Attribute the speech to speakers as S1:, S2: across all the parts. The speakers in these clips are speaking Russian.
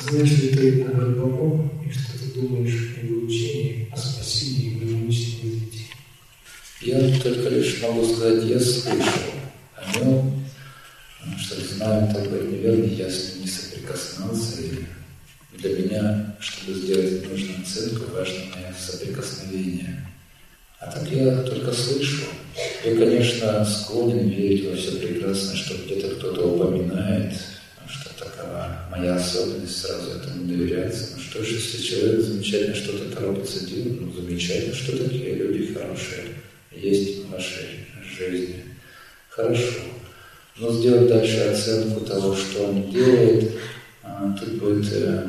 S1: Знаешь ли ты глубоко, и что ты думаешь о его учении, о спасении и гармоничном развитии?
S2: Я только лишь могу сказать, я слышал о нем, что знаю только неверно, я с ним не соприкоснулся, и для меня, чтобы сделать нужную оценку, важно мое соприкосновение. А так я только слышу. Я, конечно, склонен верить во все прекрасное, что где-то кто-то упоминает, что такова моя особенность, сразу этому доверяться. Ну что ж, если человек замечательно что-то торопится делать, ну замечательно, что такие люди хорошие есть в вашей жизни. Хорошо. Но сделать дальше оценку того, что он делает, тут будет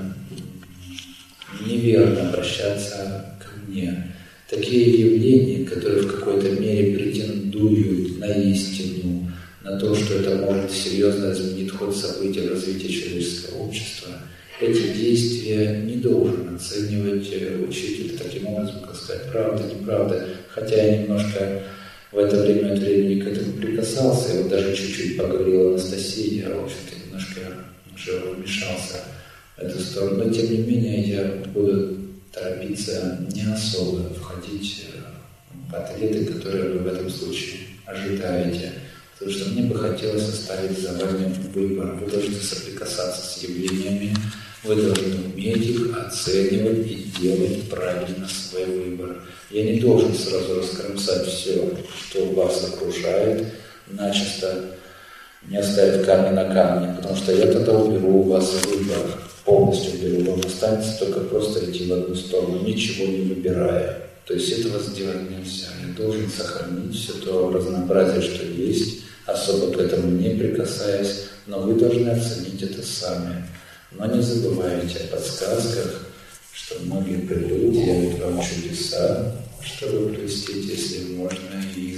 S2: неверно обращаться ко мне. Такие явления, которые в какой-то мере претендуют на истину, на то, что это может серьезно изменить ход событий в развитии человеческого общества, эти действия не должен оценивать учитель таким образом, как сказать, правда, неправда. Хотя я немножко в это время от времени к этому прикасался, и вот даже чуть-чуть поговорил Анастасии, я, в общем-то, немножко уже вмешался в эту сторону. Но, тем не менее, я буду торопиться не особо входить в ответы, которые вы в этом случае ожидаете. Потому что мне бы хотелось оставить за вами выбор. Вы должны соприкасаться с явлениями, вы должны уметь их оценивать и делать правильно свой выбор. Я не должен сразу раскромсать все, что вас окружает, начисто не оставить камень на камне, потому что я тогда уберу у вас выбор, полностью уберу, вам останется только просто идти в одну сторону, ничего не выбирая. То есть этого сделать нельзя. Я должен сохранить все то разнообразие, что есть, особо к этому не прикасаясь, но вы должны оценить это сами. Но не забывайте о подсказках, что многие придут, делают вам чудеса, чтобы простить, если можно,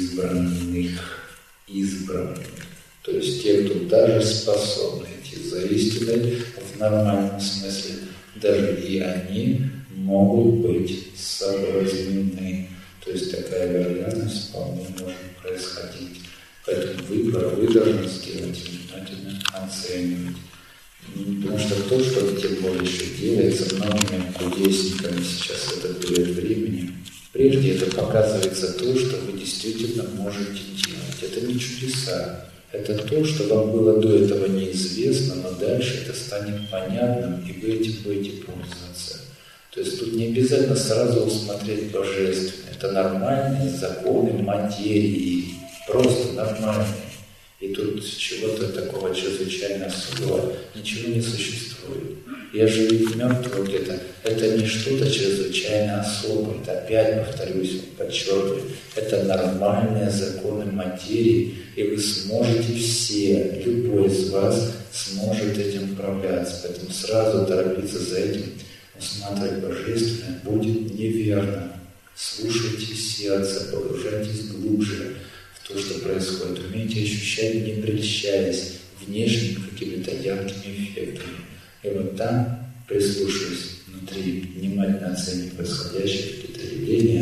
S2: избранных. То есть те, кто даже способны идти за истиной в нормальном смысле, даже и они могут быть соблазнены. То есть такая вероятность вполне может происходить. Поэтому выбор вы должны сделать и внимательно оценивать. Потому что то, что тем более еще делается многими кудесниками сейчас в этот период времени, прежде это показывается то, что вы действительно можете делать. Это не чудеса. Это то, что вам было до этого неизвестно, но дальше это станет понятным, и вы этим будете пользоваться. То есть тут не обязательно сразу усмотреть божественное. Это нормальные законы материи, просто нормальные. И тут чего-то такого чрезвычайно особого ничего не существует. Я же ведь мертвый где-то. Это не что-то чрезвычайно особое. Это опять, повторюсь, подчеркиваю, это нормальные законы материи, и вы сможете все, любой из вас сможет этим управляться. Поэтому сразу торопиться за этим, усматривать божественное будет неверно. Слушайте сердце, погружайтесь глубже в то, что происходит. Умейте ощущать, не прельщаясь внешними какими-то яркими эффектами. И вот там, прислушиваясь внутри, внимательно оценивать происходящие какие-то явления,